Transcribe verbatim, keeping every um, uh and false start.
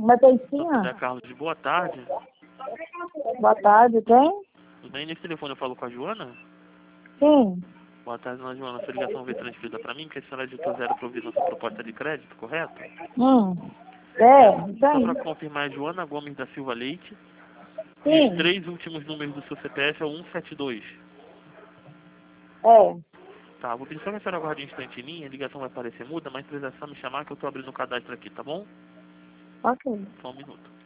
Beteicinha? José Carlos, de boa tarde. Boa tarde, quem? Tudo bem? Nesse telefone eu falo com a Joana? Sim. Boa tarde, dona Joana. Sua ligação veio transferida para mim, porque a senhora digitou zero para ouvir nossa proposta de crédito, correto? Hum. É, isso Só aí. para confirmar, Joana Gomes da Silva Leite. E Sim. os três últimos números do seu C P F é o cento e setenta e dois. É. Tá, vou pedir só que a senhora aguarde um instante em linha, a ligação vai parecer muda, mas precisa só me chamar que eu tô abrindo o cadastro aqui, tá bom? Ok. Só um minuto.